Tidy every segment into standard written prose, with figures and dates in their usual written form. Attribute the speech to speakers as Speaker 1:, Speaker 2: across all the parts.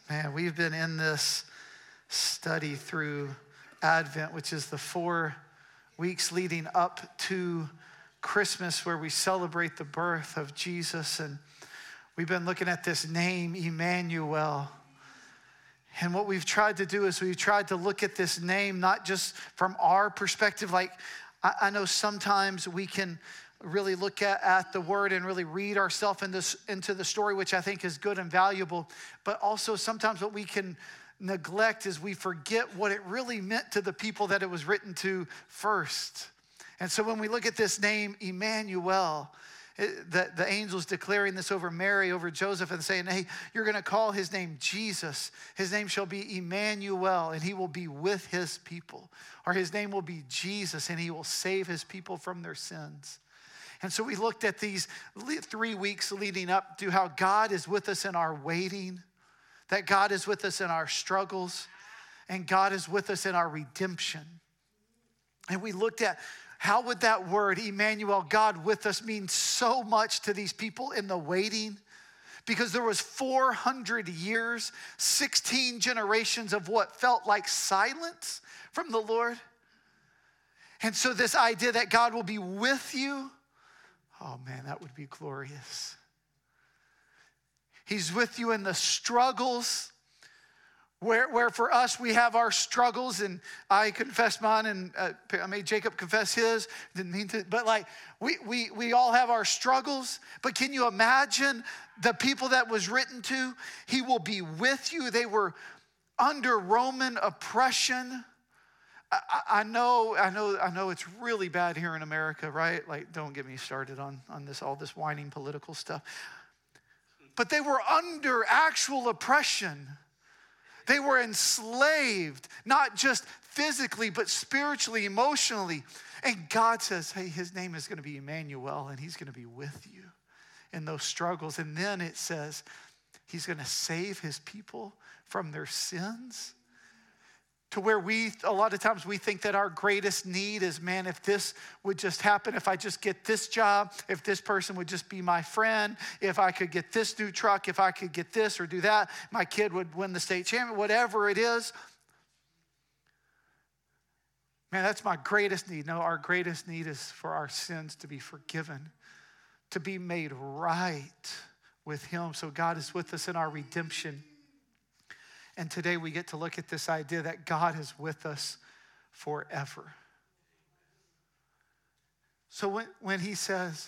Speaker 1: Man, we've been in this study through Advent, which is the 4 weeks leading up to Christmas, where we celebrate the birth of Jesus. And we've been looking at this name, Emmanuel. And what we've tried to do is we've tried to look at this name, not just from our perspective. Like, I know sometimes we can really look at the word and really read ourselves into the story, which I think is good and valuable. But also sometimes what we can neglect is we forget what it really meant to the people that it was written to first. And so when we look at this name, Emmanuel, the angels declaring this over Mary, over Joseph, and saying, hey, you're going to call his name Jesus. His name shall be Emmanuel, and he will be with his people. Or his name will be Jesus, and he will save his people from their sins. And so we looked at these 3 weeks leading up to how God is with us in our waiting, that God is with us in our struggles, and God is with us in our redemption. And we looked at how would that word, Emmanuel, God with us, mean so much to these people in the waiting? Because there was 400 years, 16 generations of what felt like silence from the Lord. And so this idea that God will be with you, oh man, that would be glorious. He's with you in the struggles, where for us we have our struggles, and I confessed mine, and I made Jacob confess his. Didn't mean to, but like we all have our struggles. But can you imagine the people that was written to? He will be with you. They were under Roman oppression. I know it's really bad here in America, right? Like, don't get me started on this, all this whining political stuff. But they were under actual oppression. They were enslaved, not just physically, but spiritually, emotionally. And God says, hey, his name is going to be Emmanuel, and he's going to be with you in those struggles. And then it says he's going to save his people from their sins. To where a lot of times we think that our greatest need is, man, if this would just happen, if I just get this job, if this person would just be my friend, if I could get this new truck, if I could get this or do that, my kid would win the state champion, whatever it is. Man, that's my greatest need. No, our greatest need is for our sins to be forgiven, to be made right with him. So God is with us in our redemption. And today we get to look at this idea that God is with us forever. So when he says,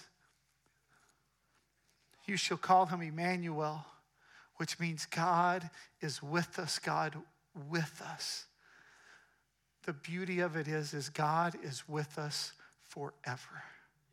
Speaker 1: you shall call him Emmanuel, which means God is with us, God with us. The beauty of it is God is with us forever.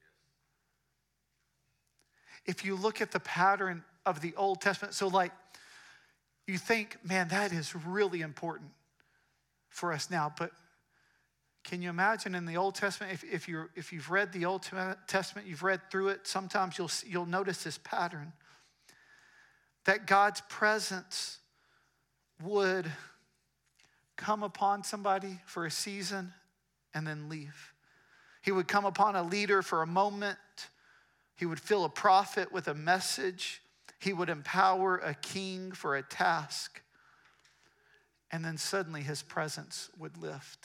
Speaker 1: If you look at the pattern of the Old Testament, so like, you think, man, that is really important for us now. But can you imagine in the Old Testament, if you've read the Old Testament, you've read through it, sometimes you'll notice this pattern, that God's presence would come upon somebody for a season and then leave. He would come upon a leader for a moment. He would fill a prophet with a message. He would empower a king for a task, and then suddenly his presence would lift.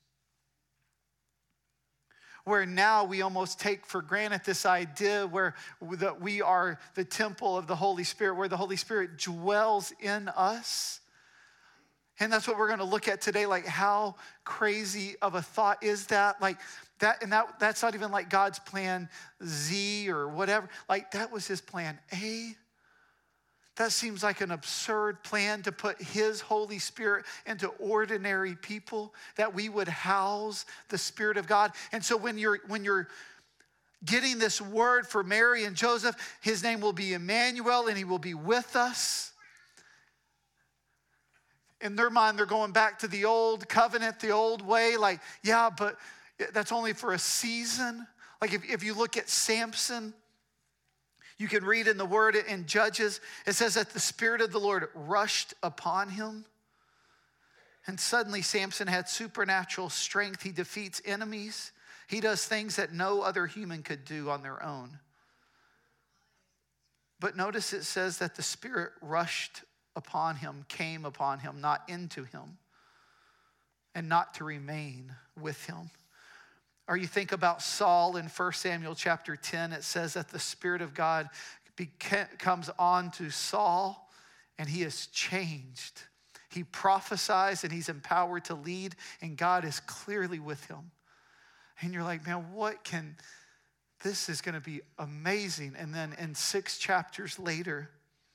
Speaker 1: Where now we almost take for granted this idea that we are the temple of the Holy Spirit, where the Holy Spirit dwells in us. And that's what we're going to look at today, like how crazy of a thought is that? Like that, and that's not even like God's plan Z or whatever. Like that was his plan A. That seems like an absurd plan to put his Holy Spirit into ordinary people, that we would house the Spirit of God. And so when you're getting this word for Mary and Joseph, his name will be Emmanuel, and he will be with us. In their mind, they're going back to the old covenant, the old way. Like, yeah, but that's only for a season. Like if you look at Samson, you can read in the word in Judges, it says that the Spirit of the Lord rushed upon him. And suddenly Samson had supernatural strength. He defeats enemies. He does things that no other human could do on their own. But notice it says that the Spirit rushed upon him came upon him, not into him, and not to remain with him. Or you think about Saul in 1 Samuel chapter 10, it says that the Spirit of God comes on to Saul and he is changed. He prophesies and he's empowered to lead, and God is clearly with him. And you're like, man, this is going to be amazing. And then in 6 chapters later,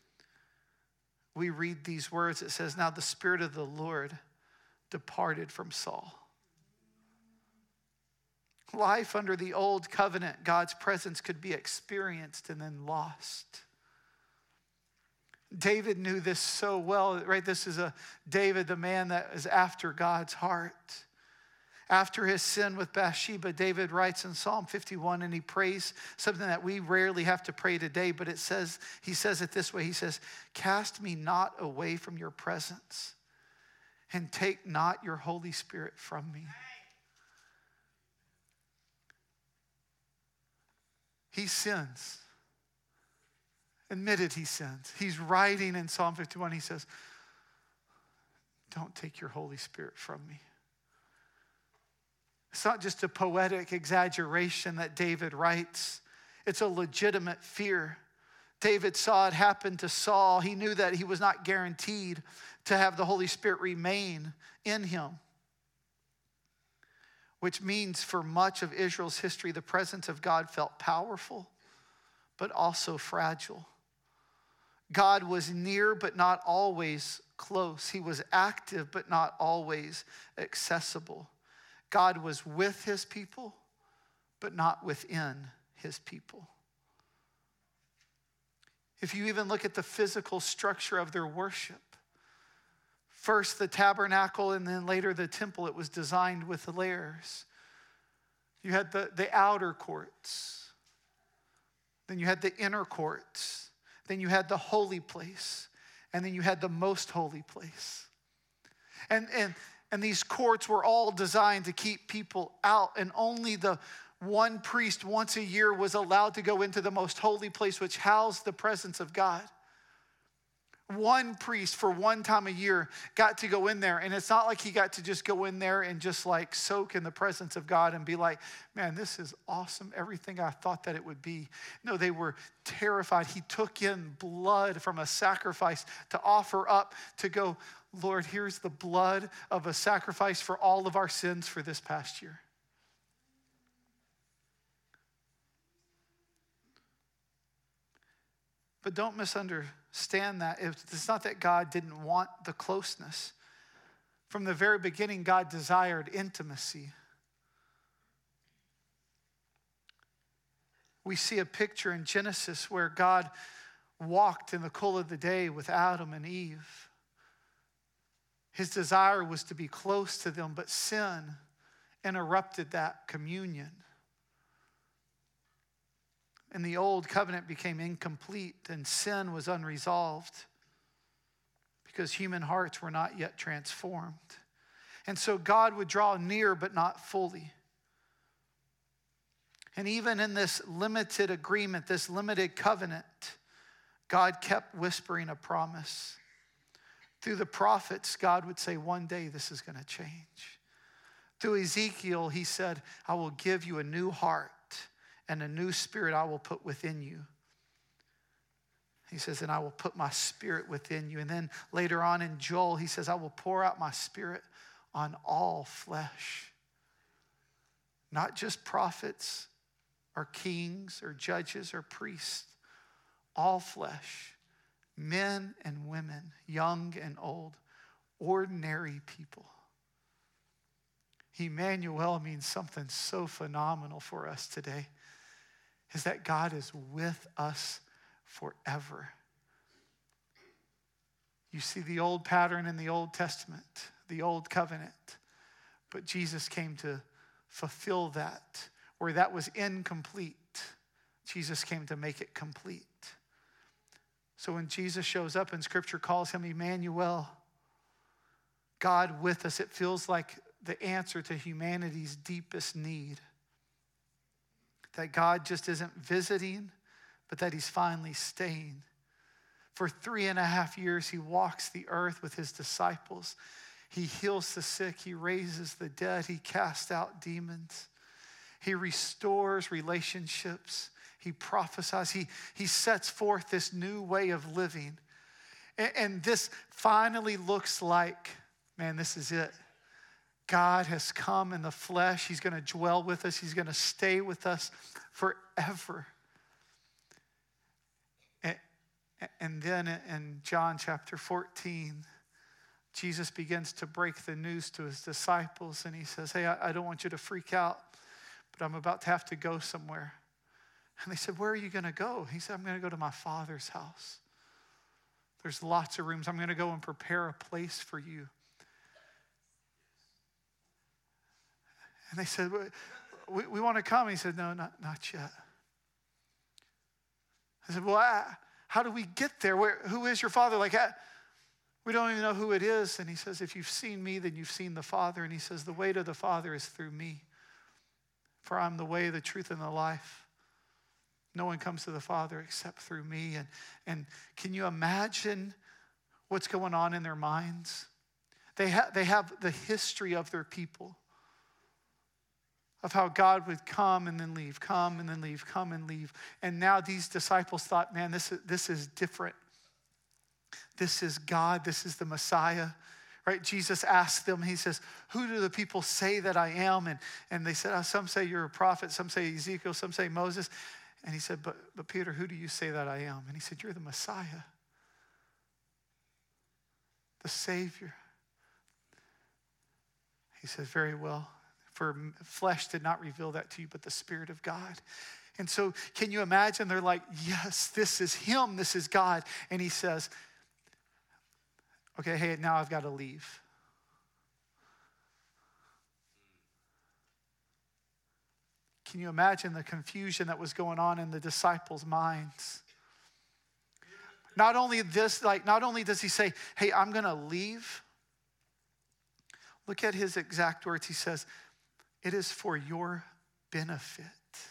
Speaker 1: we read these words. It says, now the Spirit of the Lord departed from Saul. Life under the old covenant, God's presence could be experienced and then lost. David knew this so well, right? This is David, the man that is after God's heart. After his sin with Bathsheba, David writes in Psalm 51, and he prays something that we rarely have to pray today, but he says it this way. He says, cast me not away from your presence, and take not your Holy Spirit from me. He sins. Admitted he sins. He's writing in Psalm 51, he says, don't take your Holy Spirit from me. It's not just a poetic exaggeration that David writes. It's a legitimate fear. David saw it happen to Saul. He knew that he was not guaranteed to have the Holy Spirit remain in him, which means for much of Israel's history, the presence of God felt powerful, but also fragile. God was near, but not always close. He was active, but not always accessible. God was with his people, but not within his people. If you even look at the physical structure of their worship, first the tabernacle and then later the temple, it was designed with layers. You had the outer courts. Then you had the inner courts. Then you had the holy place. And then you had the most holy place. And these courts were all designed to keep people out. And only the one priest once a year was allowed to go into the most holy place, which housed the presence of God. One priest for one time a year got to go in there. And it's not like he got to just go in there and just like soak in the presence of God and be like, man, this is awesome. Everything I thought that it would be. No, they were terrified. He took in blood from a sacrifice to offer up to go, Lord, here's the blood of a sacrifice for all of our sins for this past year. But don't misunderstand that. It's not that God didn't want the closeness. From the very beginning, God desired intimacy. We see a picture in Genesis where God walked in the cool of the day with Adam and Eve. His desire was to be close to them, but sin interrupted that communion. And the old covenant became incomplete, and sin was unresolved because human hearts were not yet transformed. And so God would draw near, but not fully. And even in this limited agreement, this limited covenant, God kept whispering a promise. Through the prophets, God would say, one day this is going to change. Through Ezekiel, he said, I will give you a new heart. And a new spirit I will put within you. He says, and I will put my spirit within you. And then later on in Joel, he says, I will pour out my spirit on all flesh. Not just prophets or kings or judges or priests. All flesh. Men and women, young and old, ordinary people. Emmanuel means something so phenomenal for us today. Is that God is with us forever. You see the old pattern in the Old Testament, the old covenant, but Jesus came to fulfill that. Where that was incomplete, Jesus came to make it complete. So when Jesus shows up and Scripture calls him Emmanuel, God with us, it feels like the answer to humanity's deepest need. That God just isn't visiting, but that he's finally staying. For 3.5 years, he walks the earth with his disciples. He heals the sick. He raises the dead. He casts out demons. He restores relationships. He prophesies. He sets forth this new way of living. And this finally looks like, man, this is it. God has come in the flesh. He's going to dwell with us. He's going to stay with us forever. And then in John chapter 14, Jesus begins to break the news to his disciples. And he says, hey, I don't want you to freak out, but I'm about to have to go somewhere. And they said, where are you going to go? He said, I'm going to go to my Father's house. There's lots of rooms. I'm going to go and prepare a place for you. And they said, we want to come. He said, no, not yet. I said, well, how do we get there? Who is your Father? We don't even know who it is. And he says, if you've seen me, then you've seen the Father. And he says, the way to the Father is through me. For I'm the way, the truth, and the life. No one comes to the Father except through me. And can you imagine what's going on in their minds? They have the history of their people, of how God would come and then leave, come and then leave, come and leave. And now these disciples thought, man, this is different. This is God. This is the Messiah. Right? Jesus asked them, he says, who do the people say that I am? And they said, some say you're a prophet, some say Ezekiel, some say Moses. And he said, but Peter, who do you say that I am? And he said, you're the Messiah, the Savior. He said, very well. For flesh did not reveal that to you, but the Spirit of God. And so can you imagine? They're like, yes, this is him. This is God. And he says, okay, hey, now I've got to leave. Can you imagine the confusion that was going on in the disciples' minds? Not only does he say, hey, I'm going to leave. Look at his exact words. He says, it is for your benefit.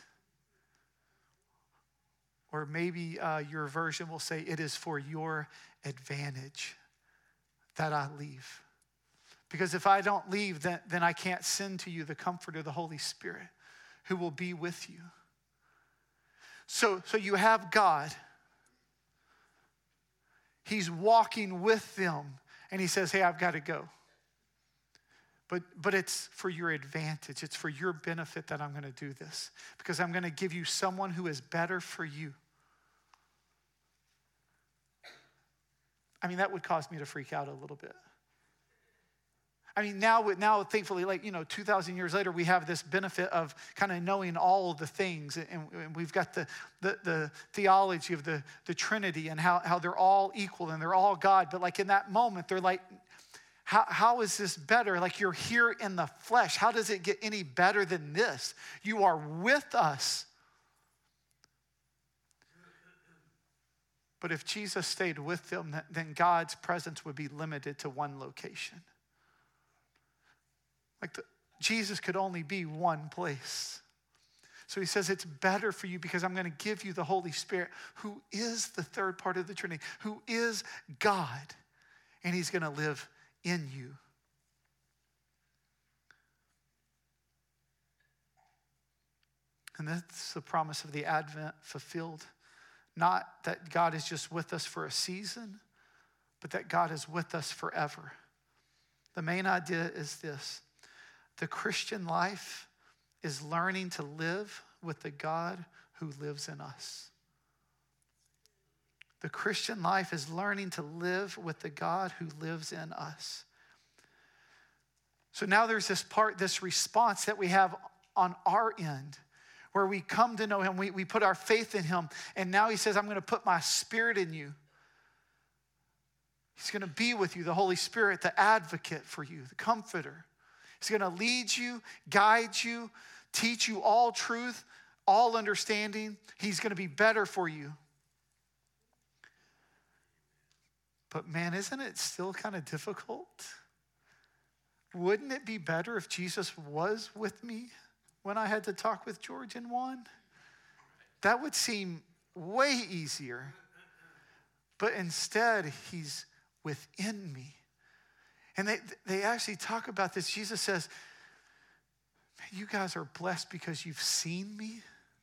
Speaker 1: Or maybe your version will say, it is for your advantage that I leave. Because if I don't leave, then I can't send to you the Comforter, the Holy Spirit, who will be with you. So you have God. He's walking with them. And he says, hey, I've got to go. But it's for your advantage. It's for your benefit that I'm going to do this. Because I'm going to give you someone who is better for you. I mean, that would cause me to freak out a little bit. I mean, now thankfully, 2,000 years later, we have this benefit of kind of knowing all of the things. And we've got the theology of the Trinity and how they're all equal and they're all God. But in that moment, they're like, how is this better? You're here in the flesh. How does it get any better than this? You are with us. But if Jesus stayed with them, then God's presence would be limited to one location. Jesus could only be one place. So he says, it's better for you because I'm going to give you the Holy Spirit, who is the third part of the Trinity, who is God, and he's going to live in you. And that's the promise of the Advent fulfilled. Not that God is just with us for a season, but that God is with us forever. The main idea is this: the Christian life is learning to live with the God who lives in us. The Christian life is learning to live with the God who lives in us. So now there's this response that we have on our end, where we come to know him, we put our faith in him, and now he says, I'm going to put my Spirit in you. He's going to be with you, the Holy Spirit, the advocate for you, the comforter. He's going to lead you, guide you, teach you all truth, all understanding. He's going to be better for you. But man, isn't it still kind of difficult? Wouldn't it be better if Jesus was with me when I had to talk with George and Juan? That would seem way easier. but instead he's within me. And they actually talk about this. Jesus says, man, you guys are blessed because you've seen me.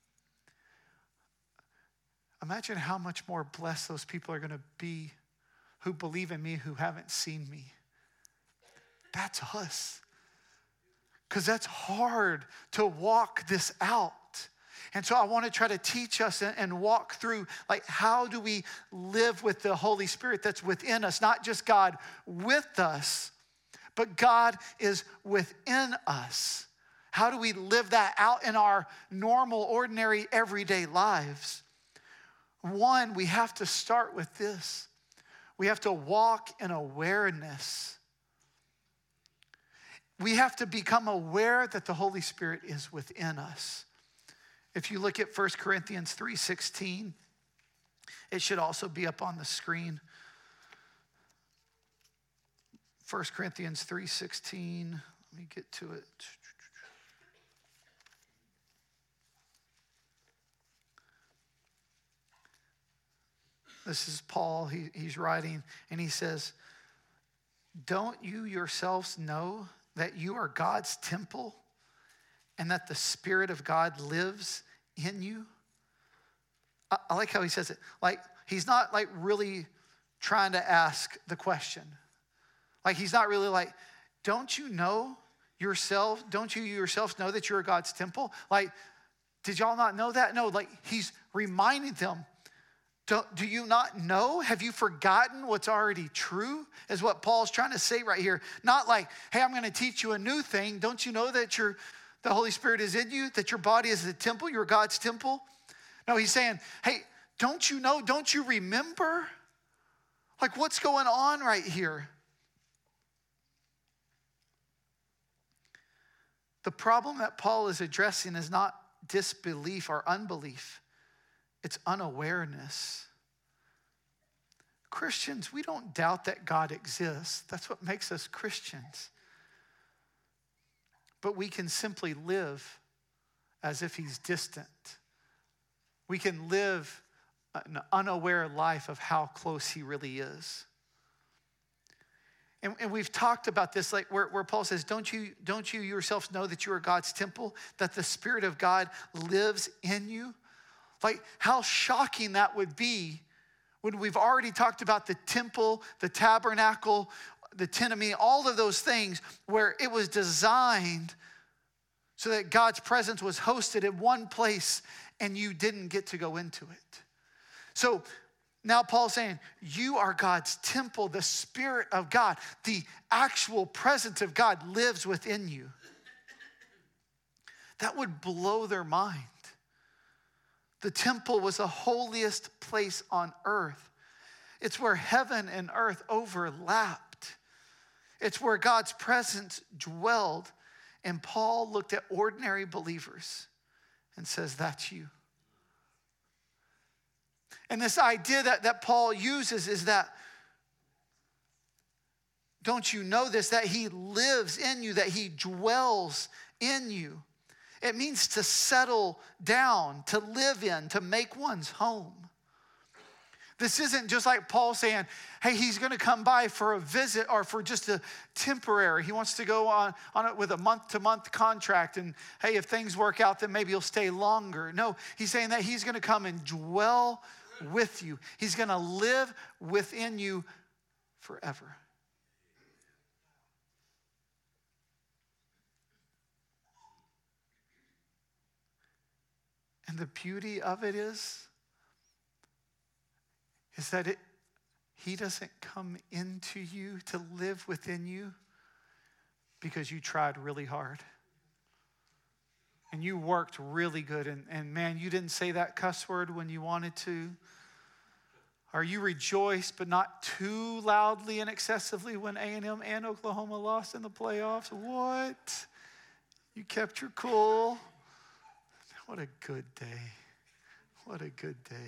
Speaker 1: Imagine how much more blessed those people are going to be who believe in me, who haven't seen me. That's us. Because that's hard to walk this out. And so I want to try to teach us and walk through, like, how do we live with the Holy Spirit that's within us? Not just God with us, but God is within us. How do we live that out in our normal, ordinary, everyday lives? One, we have to start with this. We have to walk in awareness. We have to become aware that the Holy Spirit is within us. If you look at 1 Corinthians 3:16, it should also be up on the screen. 1 Corinthians 3:16, let me get to it. This is Paul, he's writing, and he says, don't you yourselves know that you are God's temple and that the Spirit of God lives in you? I like how he says it. Like, he's not like really trying to ask the question. Like, he's not really like, don't you yourselves know that you're God's temple? Like, did y'all not know that? No, like, he's reminding them, do you not know? Have you forgotten what's already true? Is what Paul's trying to say right here. Not like, hey, I'm going to teach you a new thing. Don't you know that the Holy Spirit is in you, that your body is the temple, you're God's temple? No, he's saying, hey, don't you know? Don't you remember? Like, what's going on right here? The problem that Paul is addressing is not disbelief or unbelief. It's unawareness. Christians, we don't doubt that God exists. That's what makes us Christians. But we can simply live as if he's distant. We can live an unaware life of how close he really is. And we've talked about this, like where Paul says, don't you yourselves know that you are God's temple, that the Spirit of God lives in you? Like, how shocking that would be when we've already talked about the temple, the tabernacle, the tent of meeting, all of those things where it was designed so that God's presence was hosted in one place and you didn't get to go into it. So now Paul's saying, you are God's temple, the Spirit of God, the actual presence of God lives within you. That would blow their mind. The temple was the holiest place on earth. It's where heaven and earth overlapped. It's where God's presence dwelled. And Paul looked at ordinary believers and says, that's you. And this idea that Paul uses is that, don't you know this, that he lives in you, that he dwells in you. It means to settle down, to live in, to make one's home. This isn't just like Paul saying, hey, he's going to come by for a visit or for just a temporary. He wants to go on it with a month-to-month contract. And hey, if things work out, then maybe he'll stay longer. No, he's saying that he's going to come and dwell with you. He's going to live within you forever. And the beauty of it is that he doesn't come into you to live within you because you tried really hard. And you worked really good. And man, you didn't say that cuss word when you wanted to. Or you rejoiced, but not too loudly and excessively when A&M and Oklahoma lost in the playoffs. What? You kept your cool. What a good day. What a good day.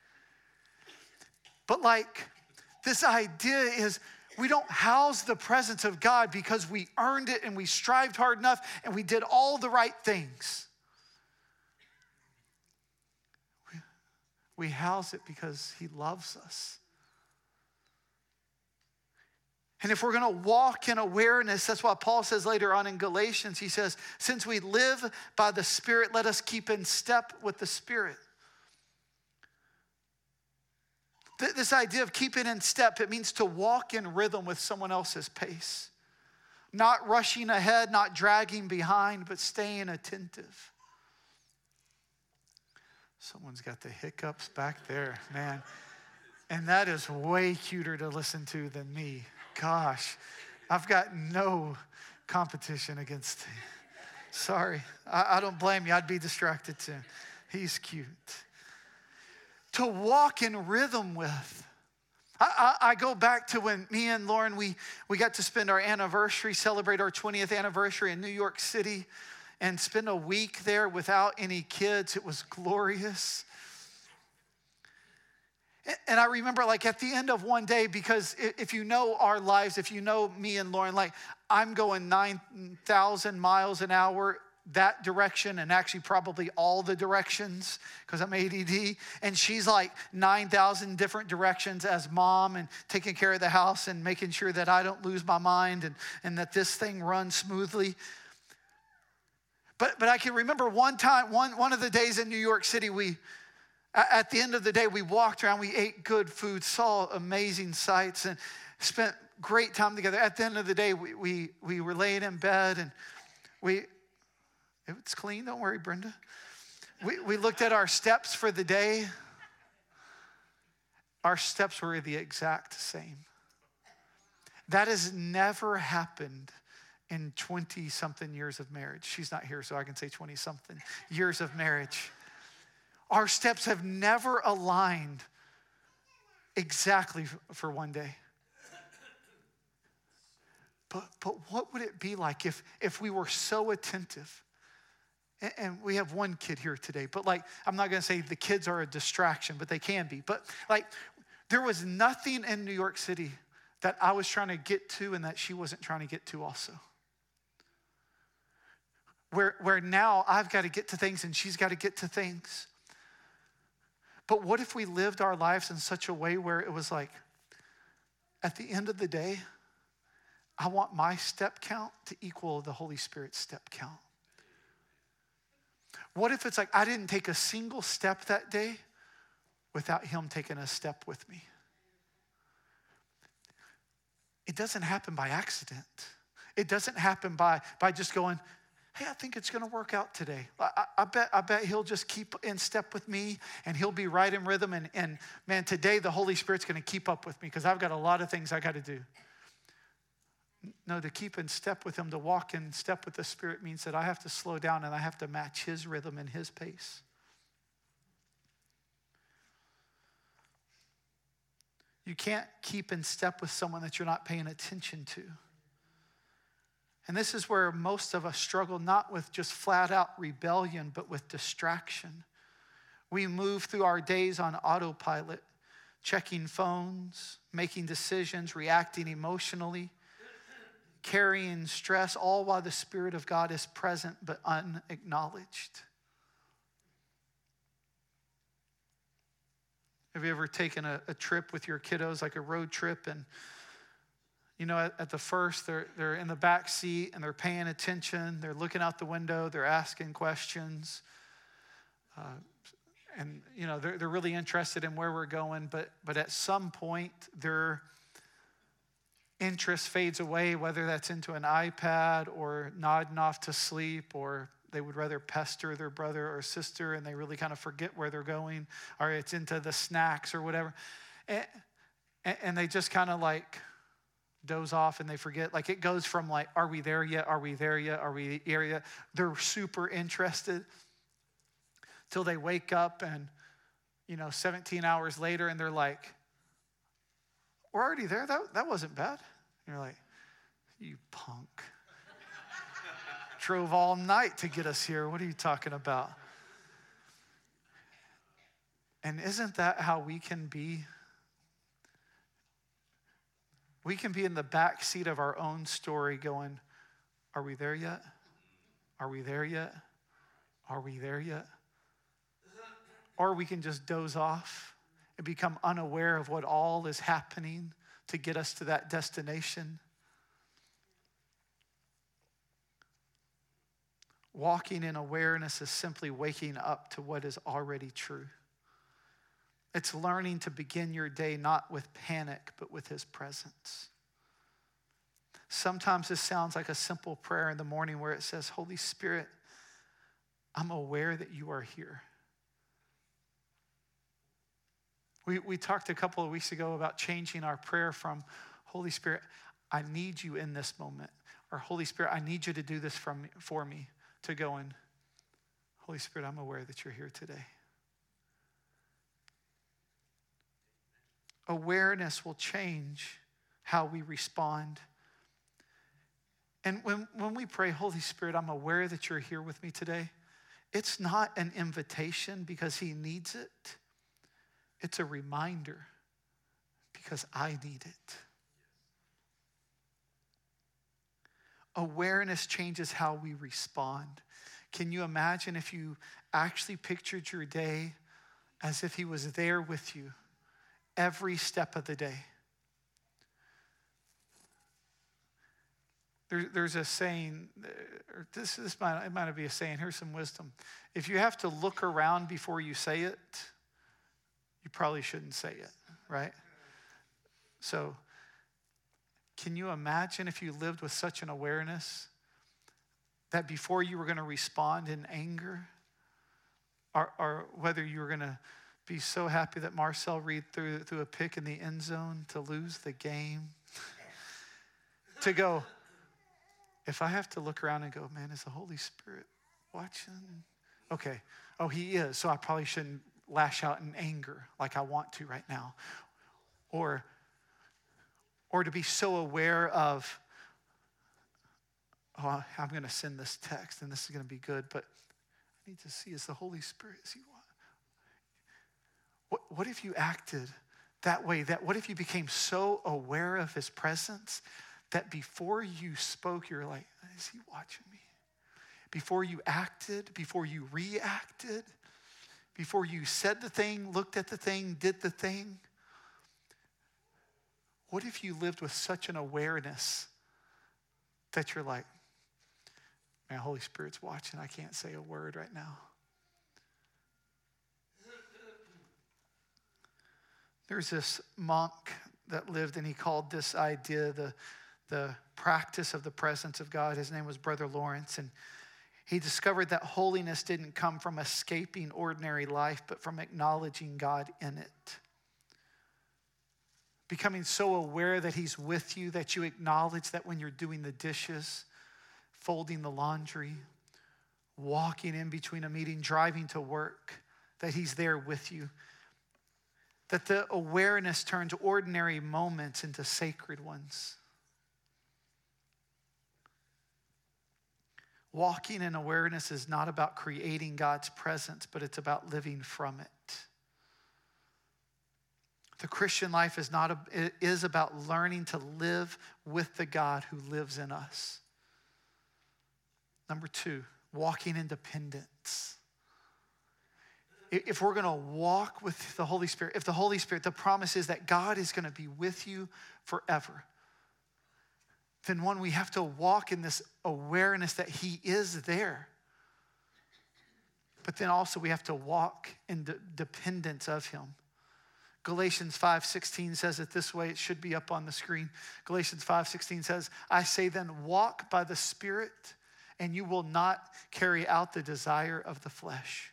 Speaker 1: But like, this idea is we don't house the presence of God because we earned it and we strived hard enough and we did all the right things. We house it because he loves us. And if we're going to walk in awareness, that's why Paul says later on in Galatians, he says, since we live by the Spirit, let us keep in step with the Spirit. This idea of keeping in step, it means to walk in rhythm with someone else's pace. Not rushing ahead, not dragging behind, but staying attentive. Someone's got the hiccups back there, man. And that is way cuter to listen to than me. Gosh, I've got no competition against him. Sorry, I don't blame you. I'd be distracted too. He's cute. To walk in rhythm with. I go back to when me and Lauren, we got to spend our anniversary, celebrate our 20th anniversary in New York City and spend a week there without any kids. It was glorious. And I remember like at the end of one day, because if you know our lives, if you know me and Lauren, like I'm going 9,000 miles an hour that direction and actually probably all the directions because I'm ADD. And she's like 9,000 different directions as mom and taking care of the house and making sure that I don't lose my mind and that this thing runs smoothly. But I can remember one time, one of the days in New York City, at the end of the day, we walked around, we ate good food, saw amazing sights, and spent great time together. At the end of the day, we were laying in bed, and it's clean, don't worry, Brenda. We looked at our steps for the day. Our steps were the exact same. That has never happened in 20-something years of marriage. She's not here, so I can say 20-something years of marriage. Our steps have never aligned exactly for one day. But what would it be like if we were so attentive? And we have one kid here today, but like, I'm not gonna say the kids are a distraction, but they can be. But like, there was nothing in New York City that I was trying to get to and that she wasn't trying to get to also. Where now I've got to get to things and she's got to get to things. But what if we lived our lives in such a way where it was like, at the end of the day, I want my step count to equal the Holy Spirit's step count. What if it's like, I didn't take a single step that day without him taking a step with me? It doesn't happen by accident. It doesn't happen by just going, hey, I think it's gonna work out today. I bet he'll just keep in step with me and he'll be right in rhythm. And man, today the Holy Spirit's gonna keep up with me because I've got a lot of things I gotta do. No, to keep in step with him, to walk in step with the Spirit means that I have to slow down and I have to match his rhythm and his pace. You can't keep in step with someone that you're not paying attention to. And this is where most of us struggle, not with just flat out rebellion, but with distraction. We move through our days on autopilot, checking phones, making decisions, reacting emotionally, carrying stress, all while the Spirit of God is present but unacknowledged. Have you ever taken a trip with your kiddos, like a road trip, and you know, at the first, they're in the back seat and they're paying attention. They're looking out the window. They're asking questions. And, you know, they're really interested in where we're going. But at some point, their interest fades away, whether that's into an iPad or nodding off to sleep, or they would rather pester their brother or sister and they really kind of forget where they're going, or it's into the snacks or whatever. And they just kind of like doze off and they forget. Like it goes from like, are we there yet? Are we there yet? Are we there yet? They're super interested till they wake up and, you know, 17 hours later and they're like, we're already there? That wasn't bad. And you're like, you punk. Drove all night to get us here. What are you talking about? And isn't that how we can be? We can be in the back seat of our own story going, are we there yet? Are we there yet? Are we there yet? Or we can just doze off and become unaware of what all is happening to get us to that destination. Walking in awareness is simply waking up to what is already true. It's learning to begin your day not with panic, but with his presence. Sometimes this sounds like a simple prayer in the morning where it says, Holy Spirit, I'm aware that you are here. We talked a couple of weeks ago about changing our prayer from, Holy Spirit, I need you in this moment, or Holy Spirit, I need you to do this for me, to going, Holy Spirit, I'm aware that you're here today. Awareness will change how we respond. And when we pray, Holy Spirit, I'm aware that you're here with me today, it's not an invitation because he needs it. It's a reminder because I need it. Awareness changes how we respond. Can you imagine if you actually pictured your day as if he was there with you every step of the day? There's a saying, or this might be a saying, here's some wisdom. If you have to look around before you say it, you probably shouldn't say it, right? So, can you imagine if you lived with such an awareness that before you were going to respond in anger, or whether you were going to be so happy that Marcel Reed threw a pick in the end zone to lose the game, to go, if I have to look around and go, man, is the Holy Spirit watching? Okay, oh, he is, so I probably shouldn't lash out in anger like I want to right now. Or to be so aware of, oh, I'm going to send this text and this is going to be good, but I need to see, is the Holy Spirit, is he what if you acted that way? What if you became so aware of his presence that before you spoke, you're like, is he watching me? Before you acted, before you reacted, before you said the thing, looked at the thing, did the thing. What if you lived with such an awareness that you're like, man, Holy Spirit's watching, I can't say a word right now. There's this monk that lived, and he called this idea the practice of the presence of God. His name was Brother Lawrence, and he discovered that holiness didn't come from escaping ordinary life, but from acknowledging God in it. Becoming so aware that he's with you that you acknowledge that when you're doing the dishes, folding the laundry, walking in between a meeting, driving to work, that he's there with you. That the awareness turns ordinary moments into sacred ones. Walking in awareness is not about creating God's presence, but it's about living from it. The Christian life is about learning to live with the God who lives in us. Number 2, walking in dependence. If we're going to walk with the Holy Spirit, if the Holy Spirit, the promise is that God is going to be with you forever, then one, we have to walk in this awareness that he is there. But then also we have to walk in dependence of him. Galatians 5:16 says it this way. It should be up on the screen. Galatians 5:16 says, I say then, walk by the Spirit, and you will not carry out the desire of the flesh.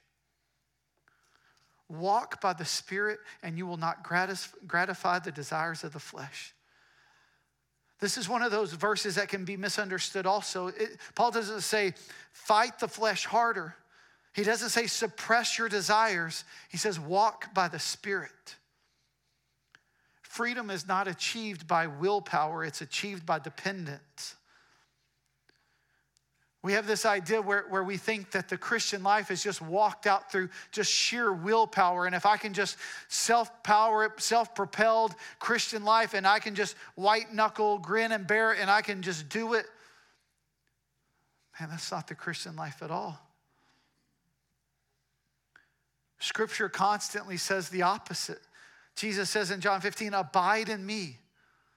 Speaker 1: Walk by the Spirit, and you will not gratify the desires of the flesh. This is one of those verses that can be misunderstood also. Paul doesn't say, fight the flesh harder. He doesn't say, suppress your desires. He says, walk by the Spirit. Freedom is not achieved by willpower. It's achieved by dependence. We have this idea where we think that the Christian life is just walked out through just sheer willpower. And if I can just self-propelled Christian life and I can just white knuckle, grin and bear it, and I can just do it. Man, that's not the Christian life at all. Scripture constantly says the opposite. Jesus says in John 15, abide in me.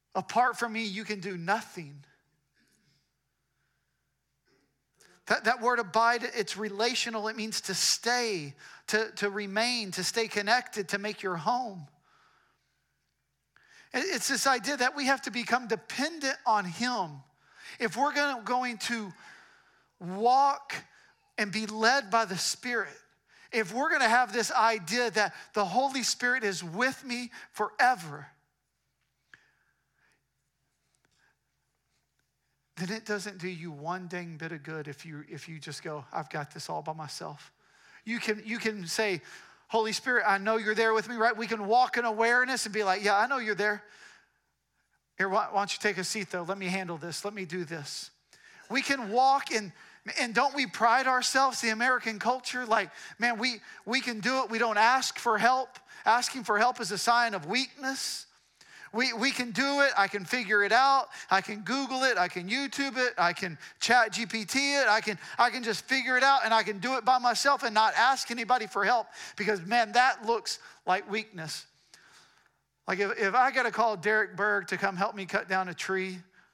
Speaker 1: Apart from me, you can do nothing. That word abide, it's relational. It means to stay, to remain, to stay connected, to make your home. It's this idea that we have to become dependent on him. If we're going to walk and be led by the Spirit, if we're going to have this idea that the Holy Spirit is with me forever, then it doesn't do you one dang bit of good if you just go, I've got this all by myself. You can say, Holy Spirit, I know you're there with me, right? We can walk in awareness and be like, yeah, I know you're there. Here, why don't you take a seat though? Let me handle this. Let me do this. We can walk in, and don't we pride ourselves, the American culture? Like, man, we can do it. We don't ask for help. Asking for help is a sign of weakness. We can do it. I can figure it out. I can Google it. I can YouTube it. I can chat GPT it. I can just figure it out, and I can do it by myself and not ask anybody for help, because, man, that looks like weakness. Like if I got to call Derek Berg to come help me cut down a tree,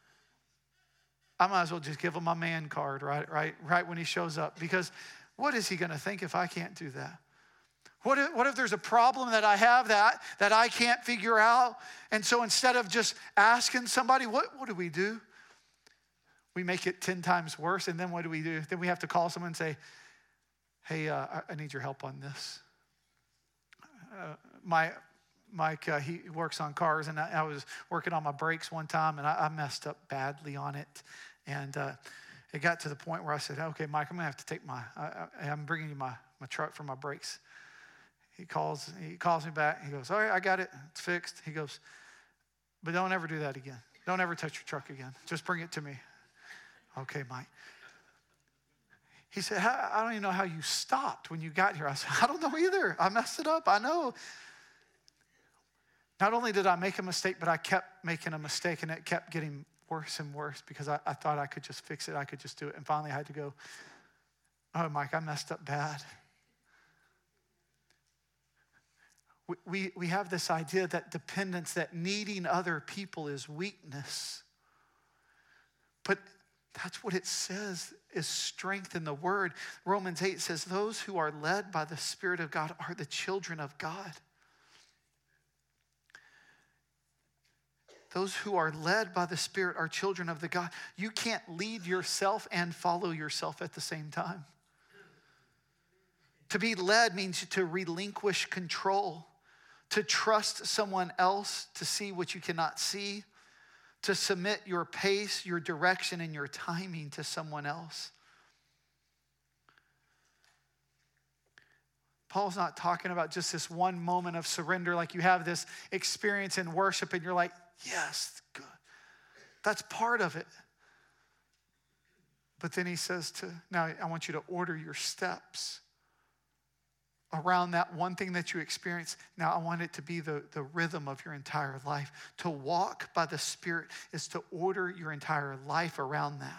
Speaker 1: I might as well just give him my man card right when he shows up, because what is he going to think if I can't do that? What if there's a problem that I have that I can't figure out? And so instead of just asking somebody, what do? We make it 10 times worse. And then what do? Then we have to call someone and say, hey, I need your help on this. Mike, he works on cars, and I was working on my brakes one time, and I messed up badly on it. And it got to the point where I said, okay, Mike, I'm going to have to take I'm bringing you my truck for my brakes. He calls me back. He goes, all right, I got it. It's fixed. He goes, but don't ever do that again. Don't ever touch your truck again. Just bring it to me. Okay, Mike. He said, I don't even know how you stopped when you got here. I said, I don't know either. I messed it up. I know. Not only did I make a mistake, but I kept making a mistake, and it kept getting worse and worse, because I thought I could just fix it. I could just do it. And finally I had to go, oh, Mike, I messed up bad. We have this idea that dependence, that needing other people is weakness. But that's what it says is strength in the word. Romans 8 says, those who are led by the Spirit of God are the children of God. Those who are led by the Spirit are children of the God. You can't lead yourself and follow yourself at the same time. To be led means to relinquish control, to trust someone else to see what you cannot see, to submit your pace, your direction, and your timing to someone else. Paul's not talking about just this one moment of surrender, like you have this experience in worship and you're like, yes, good. That's part of it. But then he says now I want you to order your steps around that one thing that you experience. Now I want it to be the rhythm of your entire life. To walk by the Spirit is to order your entire life around that.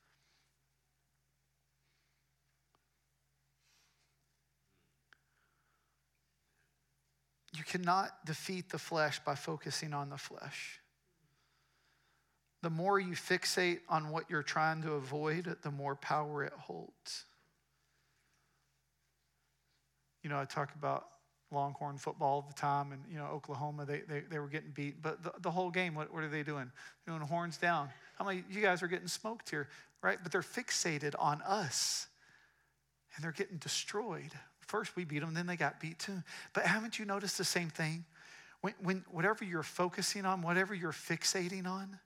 Speaker 1: You cannot defeat the flesh by focusing on the flesh. The more you fixate on what you're trying to avoid, the more power it holds. You know, I talk about Longhorn football all the time, and, you know, Oklahoma, they were getting beat. But the whole game, what are they doing? Doing horns down. How many you guys are getting smoked here, right? But they're fixated on us, and they're getting destroyed. First we beat them, then they got beat too. But haven't you noticed the same thing? When whatever you're focusing on, whatever you're fixating on,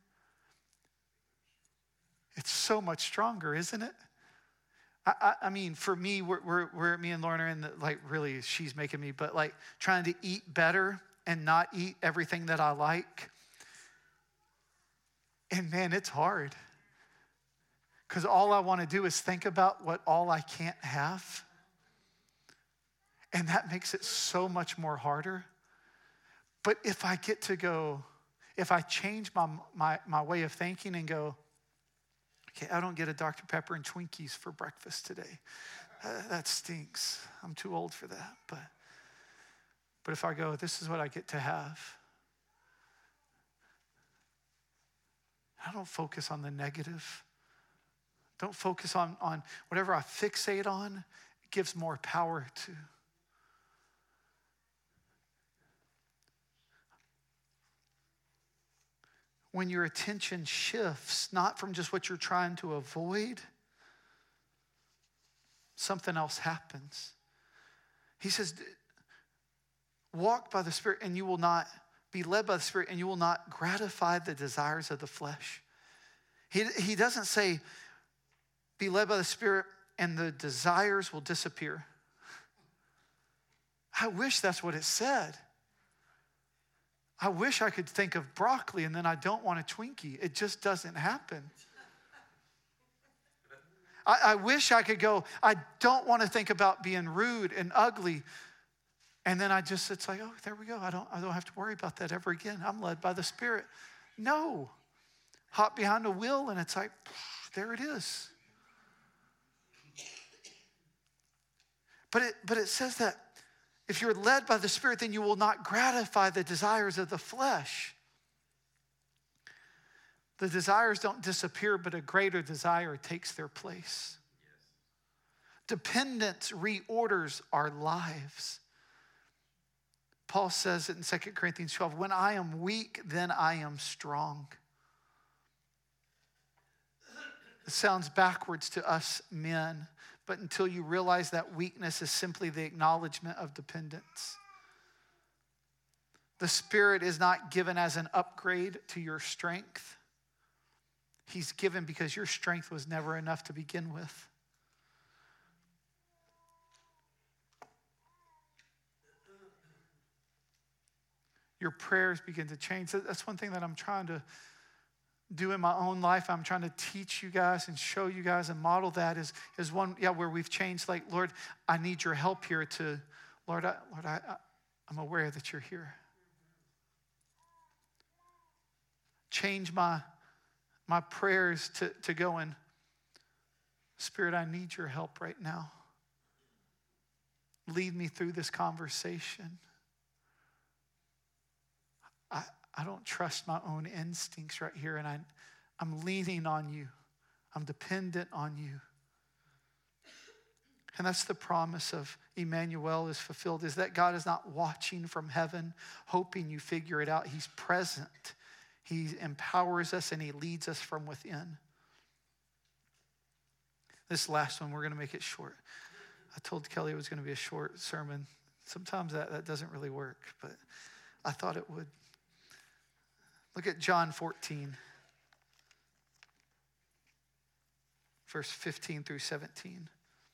Speaker 1: it's so much stronger, isn't it? I mean, for me, we're me and Lorna, and like really, she's making me, but like trying to eat better and not eat everything that I like. And man, it's hard. Because all I want to do is think about what all I can't have. And that makes it so much more harder. But if I get to go, if I change my way of thinking and go, okay, I don't get a Dr. Pepper and Twinkies for breakfast today. That stinks. I'm too old for that. But if I go, this is what I get to have. I don't focus on the negative. Don't focus on whatever I fixate on, it gives more power to. When your attention shifts, not from just what you're trying to avoid, something else happens. He says, walk by the Spirit and you will not be led by the Spirit and you will not gratify the desires of the flesh. He doesn't say, be led by the Spirit and the desires will disappear. I wish that's what it said. I wish I could think of broccoli and then I don't want a Twinkie. It just doesn't happen. I wish I could go, I don't want to think about being rude and ugly. And then it's like, oh, there we go. I don't have to worry about that ever again. I'm led by the Spirit. No. Hop behind the wheel and it's like, there it is. But it says that if you're led by the Spirit, then you will not gratify the desires of the flesh. The desires don't disappear, but a greater desire takes their place. Dependence reorders our lives. Paul says it in 2 Corinthians 12, when I am weak, then I am strong. It sounds backwards to us men, but until you realize that weakness is simply the acknowledgement of dependence. The Spirit is not given as an upgrade to your strength. He's given because your strength was never enough to begin with. Your prayers begin to change. That's one thing that I'm trying to do in my own life. I'm trying to teach you guys and show you guys and model that is one, where we've changed. Like, Lord, I need your help here to, Lord, I'm aware that you're here. Change my prayers to going, Spirit, I need your help right now. Lead me through this conversation. I don't trust my own instincts right here, and I'm leaning on you. I'm dependent on you. And that's the promise of Emmanuel is fulfilled, is that God is not watching from heaven, hoping you figure it out. He's present. He empowers us and he leads us from within. This last one, we're going to make it short. I told Kelly it was going to be a short sermon. Sometimes that doesn't really work, but I thought it would. Look at John 14, verse 15 through 17.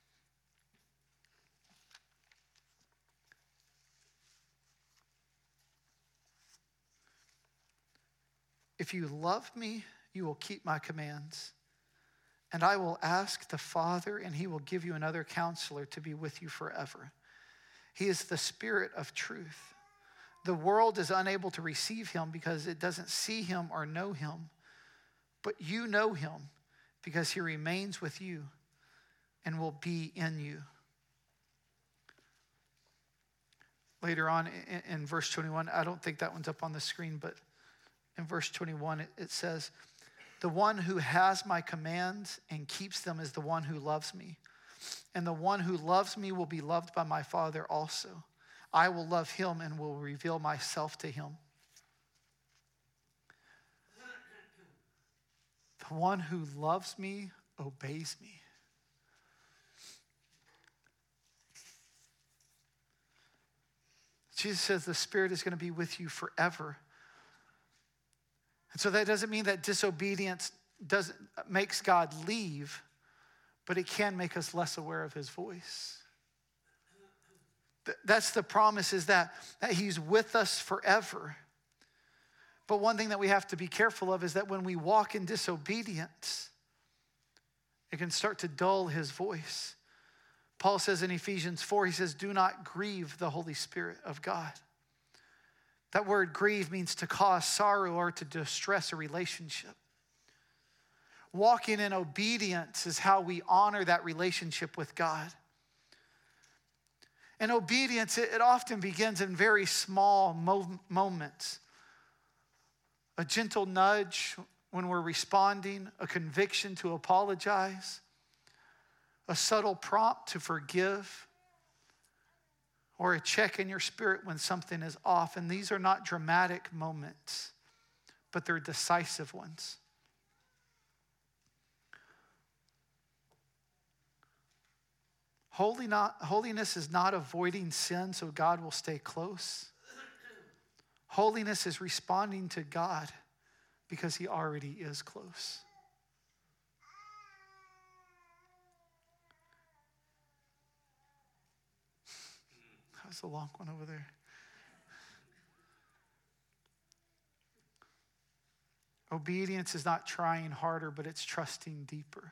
Speaker 1: If you love me, you will keep my commands. And I will ask the Father, and he will give you another counselor to be with you forever. He is the Spirit of truth. The world is unable to receive him because it doesn't see him or know him. But you know him because he remains with you and will be in you. Later on in verse 21, I don't think that one's up on the screen, but in verse 21, it says, the one who has my commands and keeps them is the one who loves me. And the one who loves me will be loved by my Father also. I will love him and will reveal myself to him. The one who loves me obeys me. Jesus says the Spirit is going to be with you forever. And so that doesn't mean that disobedience makes God leave, but it can make us less aware of his voice. That's the promise, is that he's with us forever. But one thing that we have to be careful of is that when we walk in disobedience, it can start to dull his voice. Paul says in Ephesians 4, he says, do not grieve the Holy Spirit of God. That word grieve means to cause sorrow or to distress a relationship. Walking in obedience is how we honor that relationship with God. And obedience, it often begins in very small moments. A gentle nudge when we're responding, a conviction to apologize, a subtle prompt to forgive, or a check in your spirit when something is off. And these are not dramatic moments, but they're decisive ones. Holiness is not avoiding sin so God will stay close. Holiness is responding to God because he already is close. That was a long one over there. Obedience is not trying harder, but it's trusting deeper.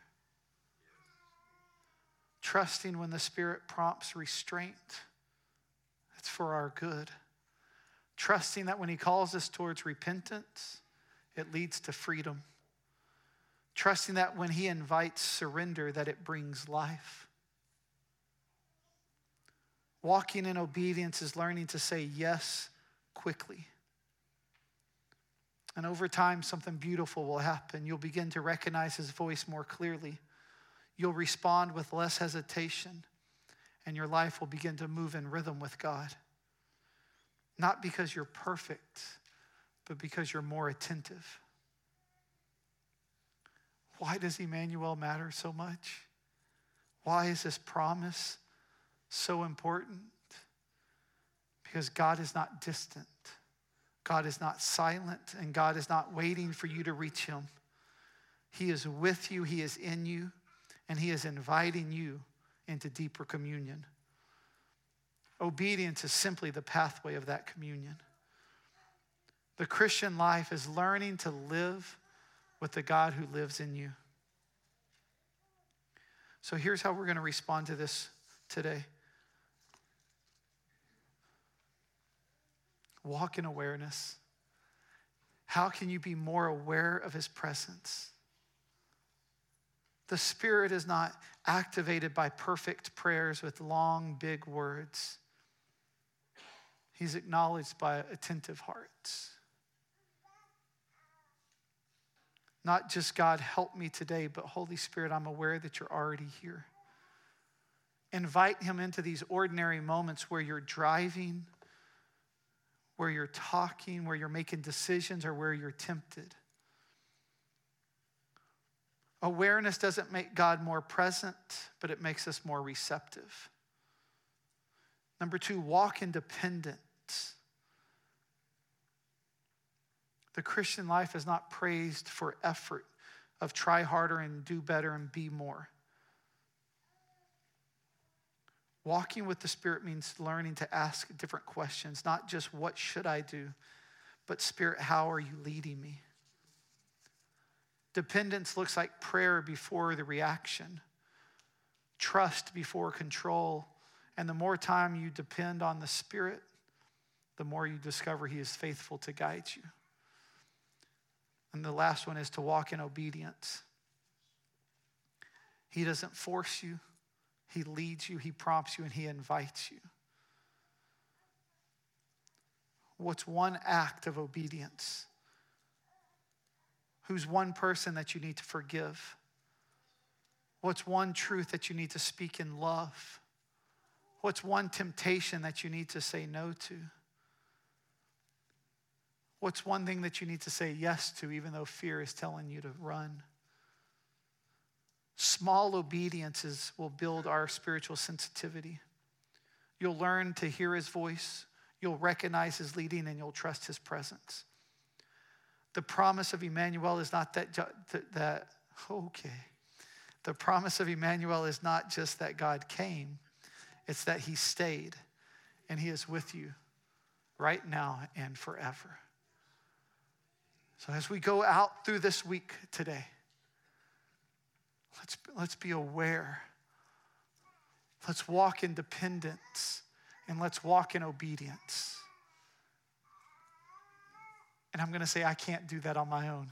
Speaker 1: Trusting when the Spirit prompts restraint, it's for our good. Trusting that when he calls us towards repentance, it leads to freedom. Trusting that when he invites surrender, that it brings life. Walking in obedience is learning to say yes quickly. And over time, something beautiful will happen. You'll begin to recognize his voice more clearly. You'll respond with less hesitation, and your life will begin to move in rhythm with God. Not because you're perfect, but because you're more attentive. Why does Emmanuel matter so much? Why is this promise so important? Because God is not distant. God is not silent, and God is not waiting for you to reach him. He is with you, he is in you, and he is inviting you into deeper communion. Obedience is simply the pathway of that communion. The Christian life is learning to live with the God who lives in you. So here's how we're going to respond to this today. Walk in awareness. How can you be more aware of his presence? The Spirit is not activated by perfect prayers with long, big words. He's acknowledged by attentive hearts. Not just, God, help me today, but Holy Spirit, I'm aware that you're already here. Invite him into these ordinary moments where you're driving, where you're talking, where you're making decisions, or where you're tempted. Awareness doesn't make God more present, but it makes us more receptive. Number 2, walk in dependence. The Christian life is not praised for effort of try harder and do better and be more. Walking with the Spirit means learning to ask different questions, not just what should I do, but Spirit, how are you leading me? Dependence looks like prayer before the reaction, trust before control, and the more time you depend on the Spirit, the more you discover he is faithful to guide you. And the last one is to walk in obedience. He doesn't force you. He leads you, he prompts you, and he invites you. What's one act of obedience? Who's one person that you need to forgive? What's one truth that you need to speak in love? What's one temptation that you need to say no to? What's one thing that you need to say yes to, even though fear is telling you to run? Small obediences will build our spiritual sensitivity. You'll learn to hear his voice, you'll recognize his leading, and you'll trust his presence. The promise of Emmanuel is not The promise of Emmanuel is not just that God came, it's that he stayed, and he is with you right now and forever. So as we go out through this week today, let's be aware. Let's walk in dependence, and let's walk in obedience. And I'm going to say, I can't do that on my own.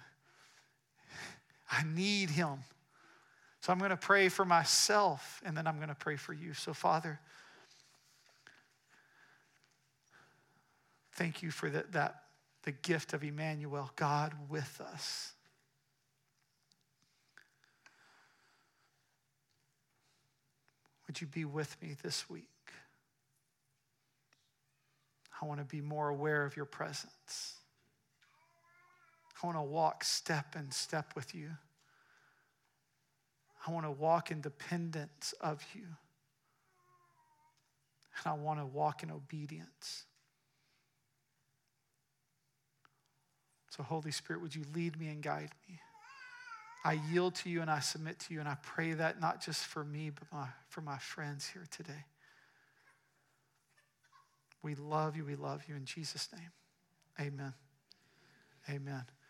Speaker 1: I need him. So I'm going to pray for myself, and then I'm going to pray for you. So Father, thank you for the gift of Emmanuel, God with us. would you be with me this week? I want to be more aware of your presence. I want to walk step in step with you. I want to walk in dependence of you. And I want to walk in obedience. So Holy Spirit, would you lead me and guide me? I yield to you and I submit to you, and I pray that not just for me, but for my friends here today. We love you in Jesus' name. Amen. Amen.